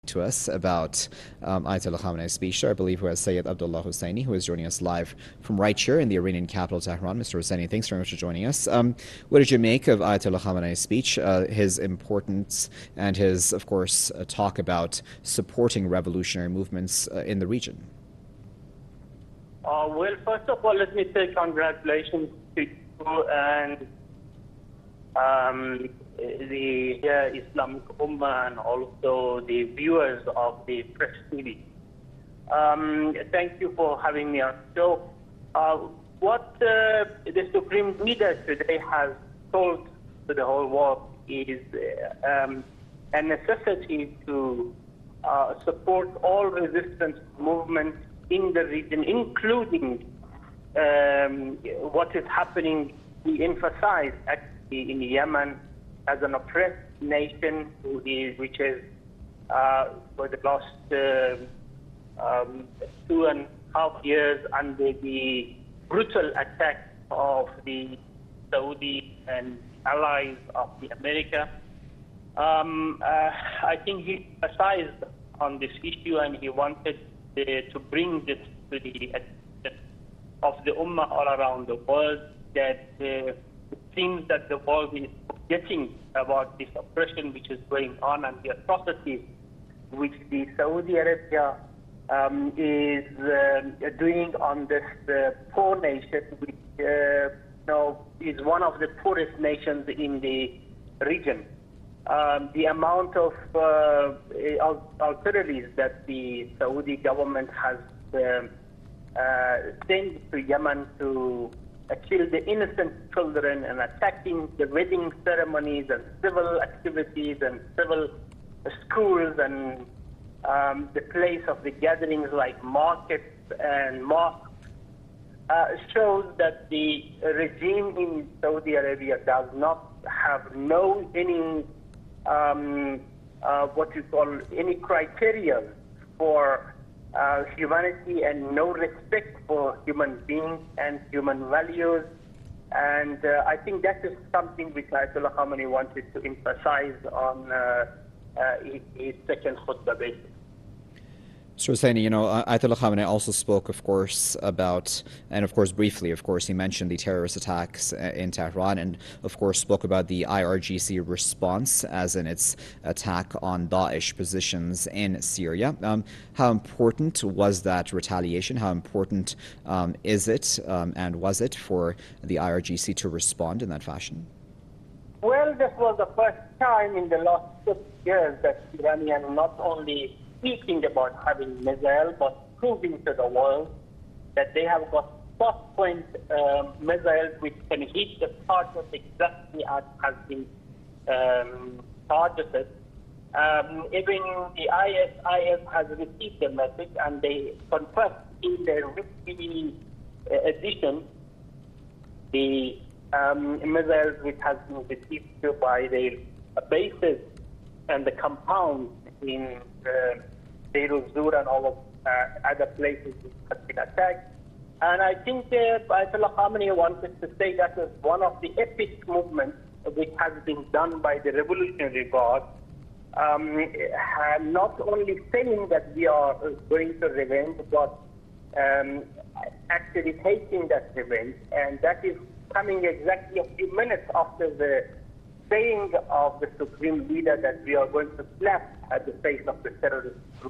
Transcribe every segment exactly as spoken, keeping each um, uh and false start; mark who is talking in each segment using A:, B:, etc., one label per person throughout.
A: to us about um, Ayatollah Khamenei's speech. I believe who has Sayyid Abdullah Husseini, who is joining us live from right here in the Iranian capital, Tehran. Mister Husseini, thanks very much for joining us. Um, what did you make of Ayatollah Khamenei's speech, uh, his importance, and his, of course, uh, talk about supporting revolutionary movements uh, in the region?
B: Uh, well, first of all, let me say congratulations to you and um, the uh, Islamic Ummah and also the viewers of the Press T V. Um, thank you for having me on the show. Uh, what uh, the Supreme Leader today has told to the whole world is uh, um, a necessity to uh, support all resistance movements in the region, including um, what is happening. We emphasize actually in Yemen as an oppressed nation, which is uh, for the last uh, um, two and a half years under the brutal attack of the Saudi and allies of the America. Um, uh, I think he emphasized on this issue, and he wanted uh, to bring this to the attention of the Ummah all around the world, that uh, it seems that the world is forgetting about this oppression which is going on and the atrocities which the Saudi Arabia um, is uh, doing on this uh, poor nation, which uh, you know, is one of the poorest nations in the region. Um, the amount of uh, authorities that the Saudi government has um, uh, sent to Yemen to uh, kill the innocent children and attacking the wedding ceremonies and civil activities and civil schools and um, the place of the gatherings like markets and mosques uh, shows that the regime in Saudi Arabia does not have no any um, uh, what you call any criteria for uh, humanity and no respect for human beings and human values. And uh, I think that is something which Ayatollah Khamenei wanted to emphasize on uh, uh, his, his second khutbah basically.
A: Mister Husseini, you know, Ayatollah Khamenei also spoke, of course, about, and of course briefly, of course, he mentioned the terrorist attacks in Tehran, and of course spoke about the I R G C response as in its attack on Daesh positions in Syria. Um, how important was that retaliation? How important um, is it um, and was it for the I R G C to respond in that fashion?
B: Well, this was the first time in the last six years that Iranian not only speaking about having missiles, but proving to the world that they have got soft-point um, missiles which can hit the target exactly as has been um, targeted. Um, even the I S I S has received the message, and they confessed in their weekly uh, edition the um, missiles which has been received by their bases and the compounds in uh, Deir el-Zur and all of uh, other places which have been attacked. And I think uh, Ayatollah Khamenei wanted to say that is one of the epic movements which has been done by the Revolutionary Guard, um, not only saying that we are going to revenge, but um, actually taking that revenge. And that is coming exactly a few minutes after the saying of the Supreme Leader that we are going to slap at the face of the terrorist group.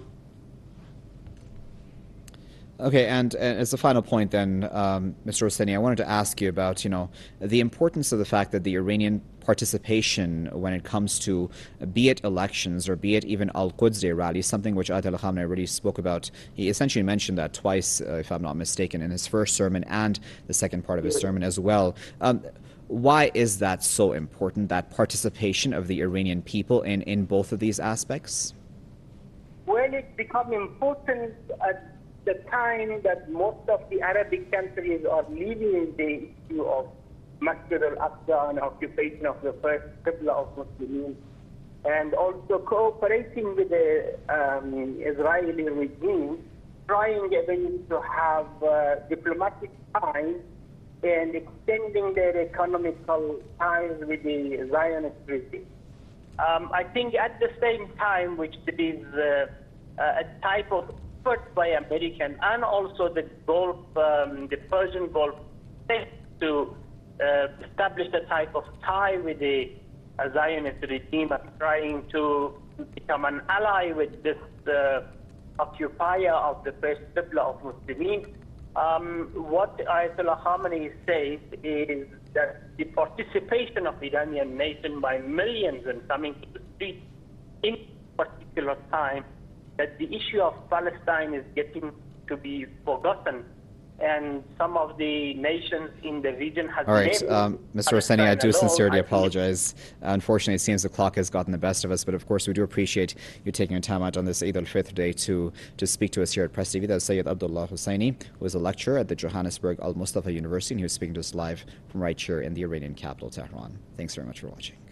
A: Okay, and, and as a final point then, um, Mister Hosseini, I wanted to ask you about, you know, the importance of the fact that the Iranian participation when it comes to, uh, be it elections or be it even Al-Quds Day rallies, something which Ayatollah Khamenei really spoke about. He essentially mentioned that twice, uh, if I'm not mistaken, in his first sermon and the second part of his sermon as well. Um, why is that so important, that participation of the Iranian people in, in both of these aspects?
B: Well, it's become important at the time that most of the Arabic countries are leaving the issue of Masjid al-Aqsa and occupation of the first Qibla of Muslims, and also cooperating with the um, Israeli regime, trying even to have uh, diplomatic ties and extending their economical ties with the Zionist regime. Um, I think at the same time, which it is uh, a type of effort by American and also the Gulf, um, the Persian Gulf states to uh, establish a type of tie with the uh, Zionist regime and trying to become an ally with this uh, occupier of the first Qibla of Muslims. Um, what Ayatollah Khamenei says is that the participation of the Iranian nation by millions and coming to the streets in particular time, that the issue of Palestine is getting to be forgotten. And some of the nations in the region have...
A: All right, um, Mister Hosseini, I do sincerely apologize. Unfortunately, it seems the clock has gotten the best of us, but of course we do appreciate you taking your time out on this Eid al-Fitr day to, to speak to us here at Press T V. That's Sayyid Abdullah Hosseini, who is a lecturer at the Johannesburg Al-Mustafa University, and he was speaking to us live from right here in the Iranian capital, Tehran. Thanks very much for watching.